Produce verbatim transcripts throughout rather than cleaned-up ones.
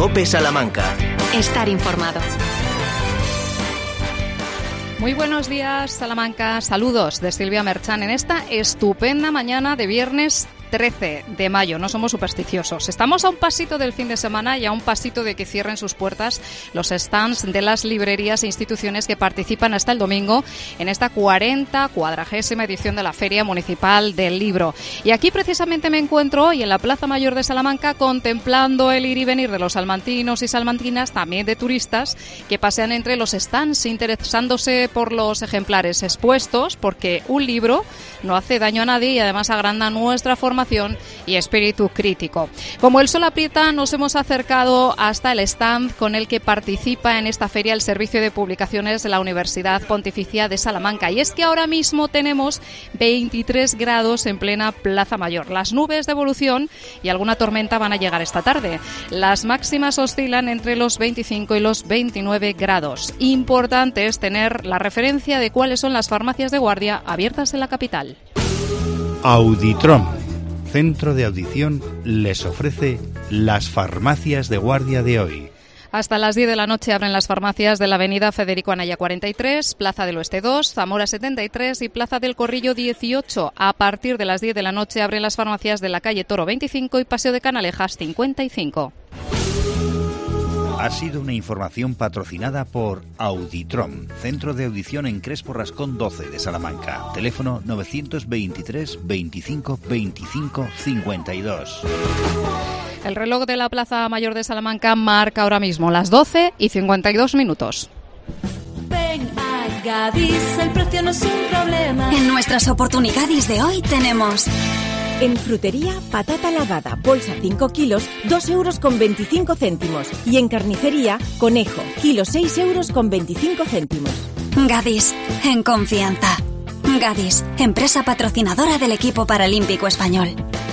COPE Salamanca. Estar informado. Muy buenos días, Salamanca. Saludos de Silvia Merchán en esta estupenda mañana de viernes trece de mayo. No somos supersticiosos. Estamos a un pasito del fin de semana y a un pasito de que cierren sus puertas los stands de las librerías e instituciones que participan hasta el domingo en esta cuarenta, cuadragésima edición de la Feria Municipal del Libro. Y aquí precisamente me encuentro hoy en la Plaza Mayor de Salamanca contemplando el ir y venir de los salmantinos y salmantinas, también de turistas, que pasean entre los stands interesándose por los ejemplares expuestos, porque un libro no hace daño a nadie y además agranda nuestra formación y espíritu crítico. Como el sol aprieta, nos hemos acercado hasta el stand con el que participa en esta feria el Servicio de Publicaciones de la Universidad Pontificia de Salamanca. Y es que ahora mismo tenemos veintitrés grados en plena Plaza Mayor. Las nubes de evolución y alguna tormenta van a llegar esta tarde. Las máximas oscilan entre los veinticinco y los veintinueve grados. Importante es tener la referencia de cuáles son las farmacias de guardia abiertas en la capital. Auditrom, Centro de Audición, les ofrece las farmacias de guardia de hoy. Hasta las diez de la noche abren las farmacias de la avenida Federico Anaya cuarenta y tres, Plaza del Oeste dos, Zamora setenta y tres y Plaza del Corrillo dieciocho. A partir de las diez de la noche abren las farmacias de la calle Toro veinticinco y Paseo de Canalejas cincuenta y cinco. Ha sido una información patrocinada por Auditrom, Centro de Audición en Crespo Rascón doce de Salamanca. Teléfono novecientos veintitrés veinticinco veinticinco cincuenta y dos. El reloj de la Plaza Mayor de Salamanca marca ahora mismo las doce y cincuenta y dos minutos. Ven a Gadis, el precio no es un problema. En nuestras oportunidades de hoy tenemos... En frutería, patata lavada, bolsa cinco kilos, dos euros con veinticinco céntimos. Y en carnicería, conejo, kilo seis euros con veinticinco céntimos. Gadis, en confianza. Gadis, empresa patrocinadora del equipo paralímpico español.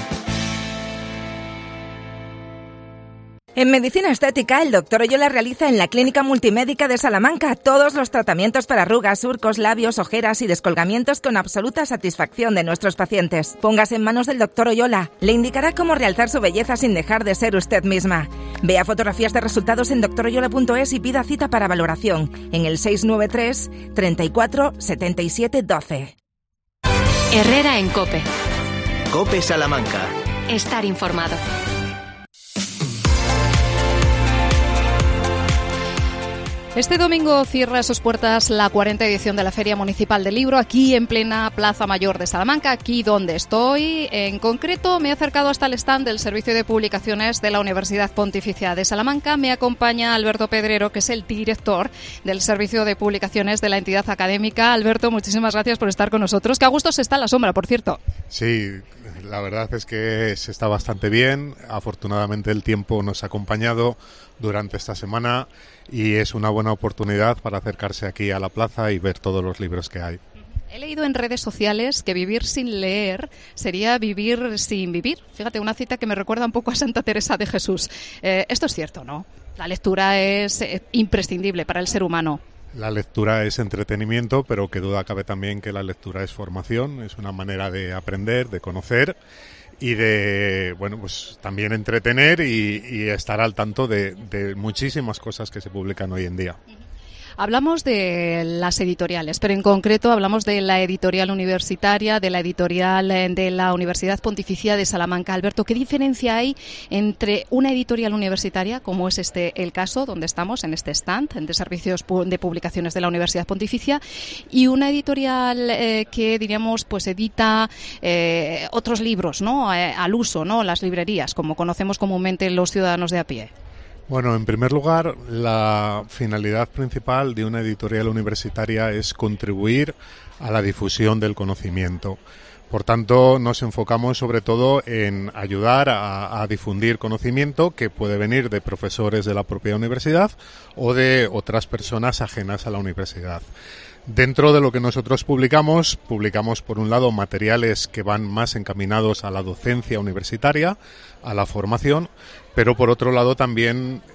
En medicina estética, el doctor Oyola realiza en la Clínica Multimédica de Salamanca todos los tratamientos para arrugas, surcos, labios, ojeras y descolgamientos con absoluta satisfacción de nuestros pacientes. Póngase en manos del doctor Oyola. Le indicará cómo realzar su belleza sin dejar de ser usted misma. Vea fotografías de resultados en doctor oyola punto es y pida cita para valoración en el seis nueve tres, treinta y cuatro, setenta y siete, doce. Herrera en COPE. COPE Salamanca. Estar informado. Este domingo cierra sus puertas la cuarenta edición de la Feria Municipal del Libro, aquí en plena Plaza Mayor de Salamanca, aquí donde estoy. En concreto, me he acercado hasta el stand del Servicio de Publicaciones de la Universidad Pontificia de Salamanca. Me acompaña Alberto Pedrero, que es el director del Servicio de Publicaciones de la entidad académica. Alberto, muchísimas gracias por estar con nosotros. Que a gusto se está en la sombra, por cierto. Sí, la verdad es que se está bastante bien. Afortunadamente el tiempo nos ha acompañado durante esta semana y es una buena oportunidad para acercarse aquí a la plaza y ver todos los libros que hay. He leído en redes sociales que vivir sin leer sería vivir sin vivir. Fíjate, una cita que me recuerda un poco a Santa Teresa de Jesús. Eh, esto es cierto, ¿no? La lectura es eh, imprescindible para el ser humano. La lectura es entretenimiento, pero que duda cabe también que la lectura es formación, es una manera de aprender, de conocer y de, bueno, pues también entretener y, y estar al tanto de, de muchísimas cosas que se publican hoy en día. Hablamos de las editoriales, pero en concreto hablamos de la editorial universitaria, de la editorial de la Universidad Pontificia de Salamanca. Alberto, ¿qué diferencia hay entre una editorial universitaria, como es este el caso, donde estamos en este stand de servicios de publicaciones de la Universidad Pontificia, y una editorial eh, que, diríamos, pues edita eh, otros libros, ¿no?, eh, al uso, ¿no?, las librerías, como conocemos comúnmente los ciudadanos de a pie? Bueno, en primer lugar, la finalidad principal de una editorial universitaria es contribuir a la difusión del conocimiento. Por tanto, nos enfocamos sobre todo en ayudar a, a difundir conocimiento que puede venir de profesores de la propia universidad o de otras personas ajenas a la universidad. Dentro de lo que nosotros publicamos, publicamos por un lado materiales que van más encaminados a la docencia universitaria, a la formación, pero por otro lado también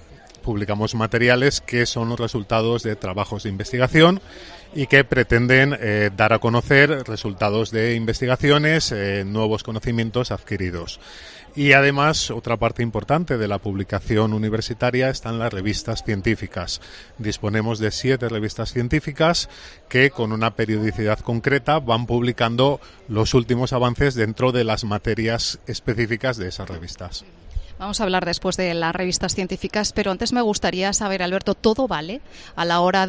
publicamos materiales que son los resultados de trabajos de investigación y que pretenden eh, dar a conocer resultados de investigaciones, eh, nuevos conocimientos adquiridos. Y además, otra parte importante de la publicación universitaria están las revistas científicas. Disponemos de siete revistas científicas que, con una periodicidad concreta, van publicando los últimos avances dentro de las materias específicas de esas revistas. Vamos a hablar después de las revistas científicas, pero antes me gustaría saber, Alberto, ¿todo vale a la hora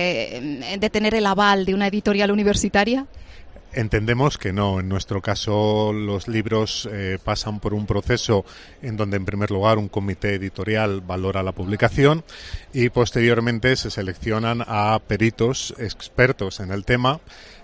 de, de tener el aval de una editorial universitaria? Entendemos que no. En nuestro caso, los libros eh, pasan por un proceso en donde, en primer lugar, un comité editorial valora la publicación y posteriormente se seleccionan a peritos expertos en el tema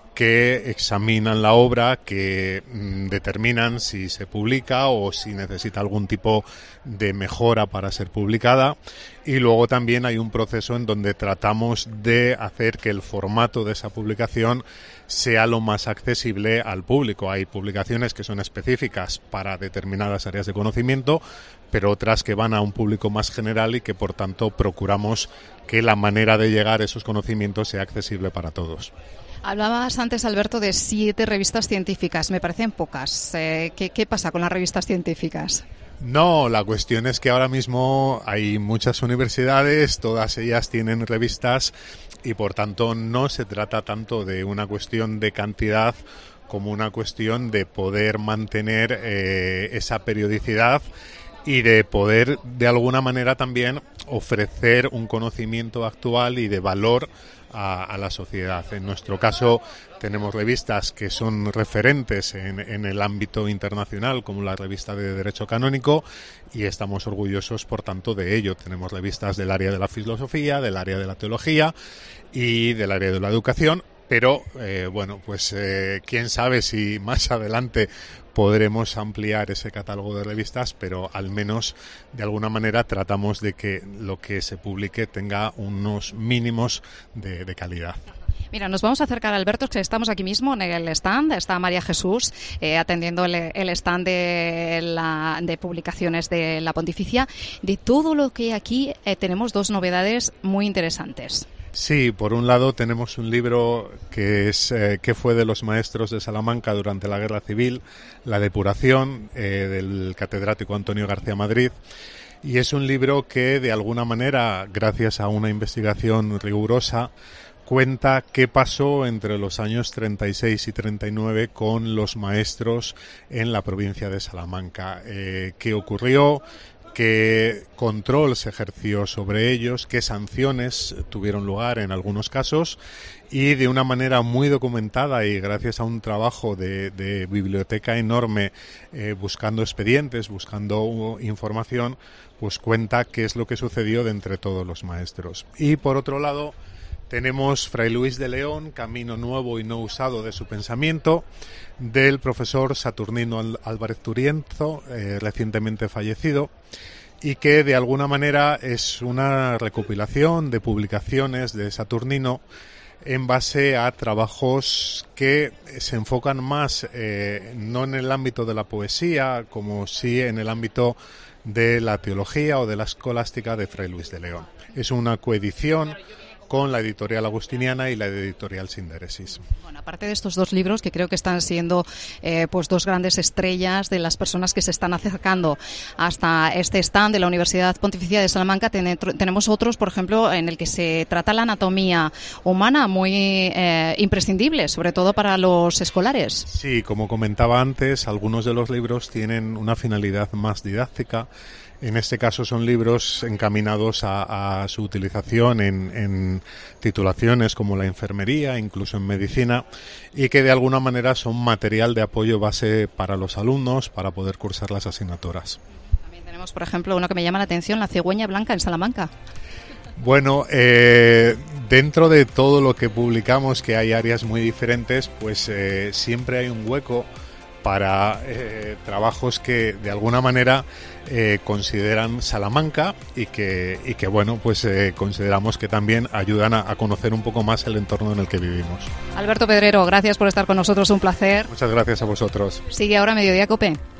que examinan la obra, que mm, determinan si se publica o si necesita algún tipo de mejora para ser publicada. Y luego también hay un proceso en donde tratamos de hacer que el formato de esa publicación sea lo más accesible al público. Hay publicaciones que son específicas para determinadas áreas de conocimiento, pero otras que van a un público más general y que, por tanto, procuramos que la manera de llegar a esos conocimientos sea accesible para todos. Hablabas antes, Alberto, de siete revistas científicas. Me parecen pocas. Eh, ¿qué, ¿Qué pasa con las revistas científicas? No, la cuestión es que ahora mismo hay muchas universidades, todas ellas tienen revistas y, por tanto, no se trata tanto de una cuestión de cantidad como una cuestión de poder mantener eh, esa periodicidad y de poder, de alguna manera, también ofrecer un conocimiento actual y de valor a, a la sociedad. En nuestro caso, tenemos revistas que son referentes en, en el ámbito internacional, como la revista de Derecho Canónico, y estamos orgullosos, por tanto, de ello. Tenemos revistas del área de la filosofía, del área de la teología y del área de la educación. Pero, eh, bueno, pues eh, quién sabe si más adelante podremos ampliar ese catálogo de revistas, pero al menos de alguna manera tratamos de que lo que se publique tenga unos mínimos de, de calidad. Mira, nos vamos a acercar a Alberto, que estamos aquí mismo en el stand. Está María Jesús eh, atendiendo el, el stand de, la, de publicaciones de la Pontificia. De todo lo que hay aquí eh, tenemos dos novedades muy interesantes. Sí, por un lado tenemos un libro que es eh, que fue de los maestros de Salamanca durante la Guerra Civil, La depuración, eh, del catedrático Antonio García Madrid, y es un libro que, de alguna manera, gracias a una investigación rigurosa, cuenta qué pasó entre los años treinta y seis y treinta y nueve con los maestros en la provincia de Salamanca, eh, qué ocurrió, qué control se ejerció sobre ellos, qué sanciones tuvieron lugar en algunos casos, y de una manera muy documentada y gracias a un trabajo de, de biblioteca enorme, eh, buscando expedientes, buscando información, pues cuenta qué es lo que sucedió de entre todos los maestros. Y por otro lado tenemos Fray Luis de León, Camino nuevo y no usado de su pensamiento, del profesor Saturnino Álvarez Turienzo, eh, recientemente fallecido, y que de alguna manera es una recopilación de publicaciones de Saturnino en base a trabajos que se enfocan más eh, no en el ámbito de la poesía, como sí en el ámbito de la teología o de la escolástica de Fray Luis de León. Es una coedición con la editorial Agustiniana y la editorial Sinderesis. Bueno, aparte de estos dos libros, que creo que están siendo eh, pues dos grandes estrellas de las personas que se están acercando hasta este stand de la Universidad Pontificia de Salamanca, ten, tenemos otros, por ejemplo, en el que se trata la anatomía humana, muy eh, imprescindible, sobre todo para los escolares. Sí, como comentaba antes, algunos de los libros tienen una finalidad más didáctica. En este caso son libros encaminados a, a su utilización en, en titulaciones como la enfermería, incluso en medicina, y que de alguna manera son material de apoyo base para los alumnos para poder cursar las asignaturas. También tenemos, por ejemplo, uno que me llama la atención, la cigüeña blanca en Salamanca. Bueno, eh, dentro de todo lo que publicamos, que hay áreas muy diferentes, pues eh, siempre hay un hueco para eh, trabajos que de alguna manera eh, consideran Salamanca y que, y que bueno, pues eh, consideramos que también ayudan a, a conocer un poco más el entorno en el que vivimos. Alberto Pedrero, gracias por estar con nosotros, un placer. Muchas gracias a vosotros. Sigue ahora Mediodía Cope.